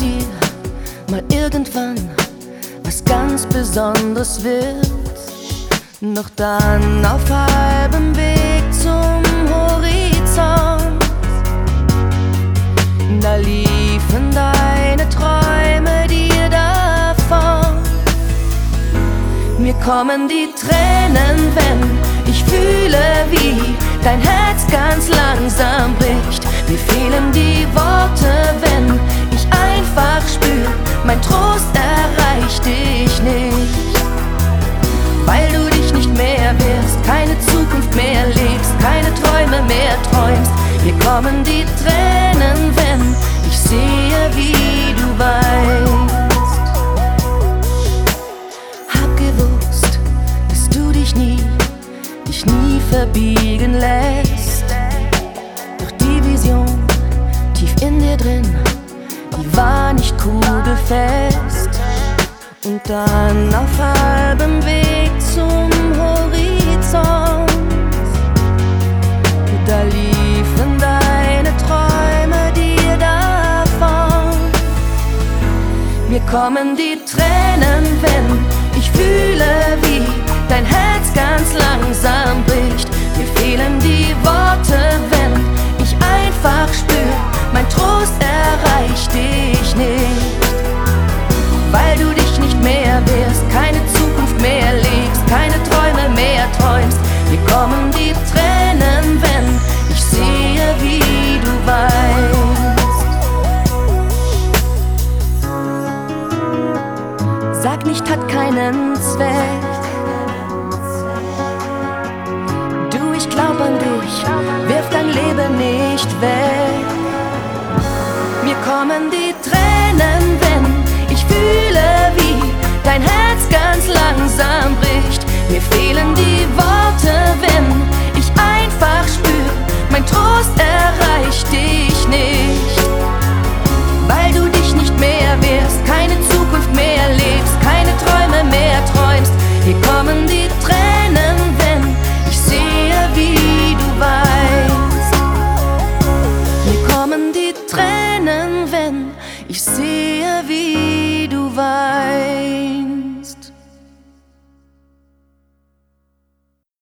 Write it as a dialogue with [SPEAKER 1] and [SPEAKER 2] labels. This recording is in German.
[SPEAKER 1] dir mal irgendwann was ganz Besonderes wird. Doch dann auf halbem Weg zum Horizont, da liefen deine Träume dir davon. Mir kommen die Tränen, wenn ich fühle, wie dein Herz ganz langsam bricht. Mir fehlen die Worte, wenn ich einfach spür, mein Trost erreicht dich nicht. Weil du dich nicht mehr wehrst, keine Zukunft mehr lebst, keine Träume mehr träumst. Mir kommen die Tränen, wenn ich sehe, wie du weinst. Hab gewusst, dass du dich nie verbiegen lässt. Doch die Vision tief in dir drin, die war nicht kugelfest. Und dann auf halbem Weg zum Horizont, da liefen deine Träume dir davon. Mir kommen die Tränen, wenn ich fühle, wie dein Herz ganz langsam bricht. Mir fehlen die Worte, wenn ich einfach spür, mein Trost erreicht dich nicht. Weil du dich nicht mehr wehrst, keine Zukunft mehr lebst, keine Träume mehr träumst. Mir kommen die Tränen, wenn ich sehe, wie du weinst. Sag nicht, hat keinen Zweck. Du, ich glaub an dich, wirf dein Leben nicht weg. Mir kommen die Tränen, wenn ich fühle, wie dein Herz ganz langsam bricht. Mir fehlen die Worte, wenn ich einfach spür, mein Trost erreicht dich.